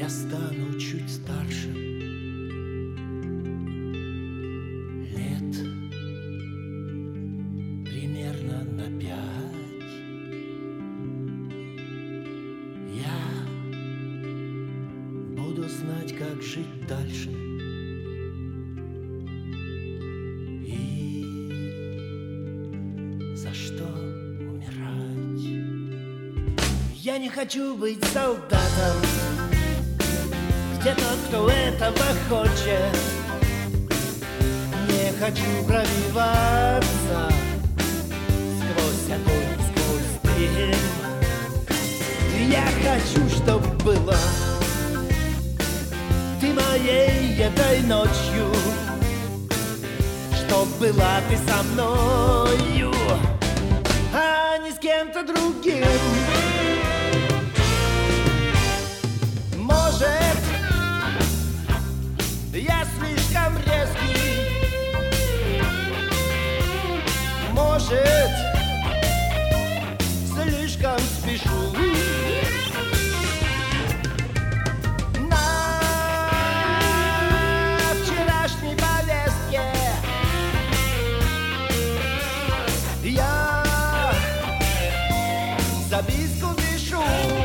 стану чуть старше, лет примерно на 5, я буду знать, как жить дальше. И за что умирать? Я не хочу быть солдатом, где тот, кто этого хочет. Не хочу пробиваться сквозь огонь, сквозь дым. Я хочу, чтоб была ты моей этой ночью, чтоб была ты со мною, а не с кем-то другим. Может, я слишком резкий, может, слишком спешу. На вчерашней повестке я записку пишу.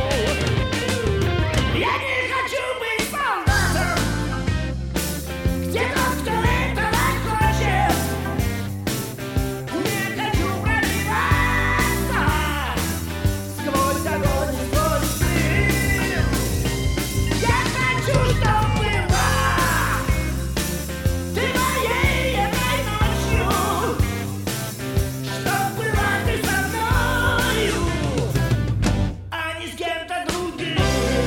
Я не хочу быть солдатом, где тот, кто этого хочет. Не хочу пробиваться сквозь огонь, сквозь дым. Я хочу, чтоб была ты моей этой ночью, чтоб была ты со мною, а не с кем-то другим.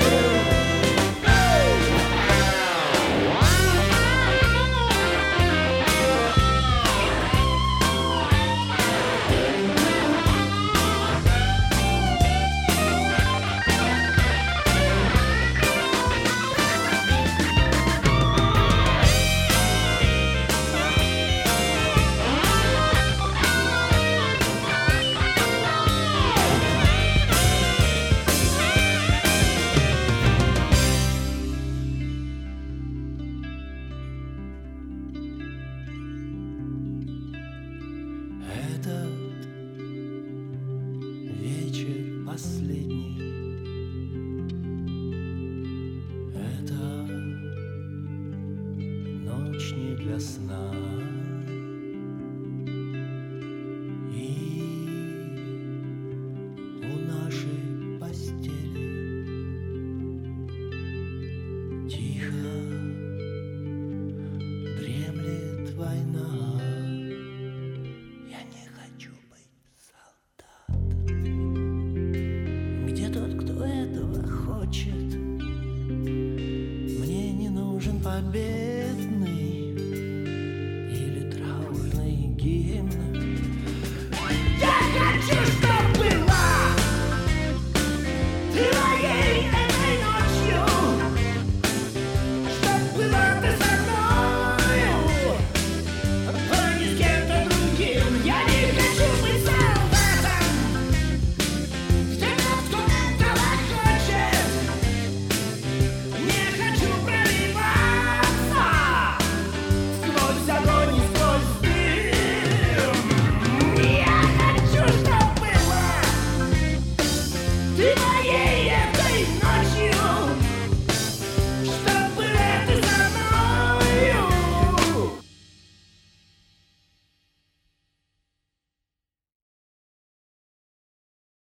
Этот вечер последний, это ночь не для сна.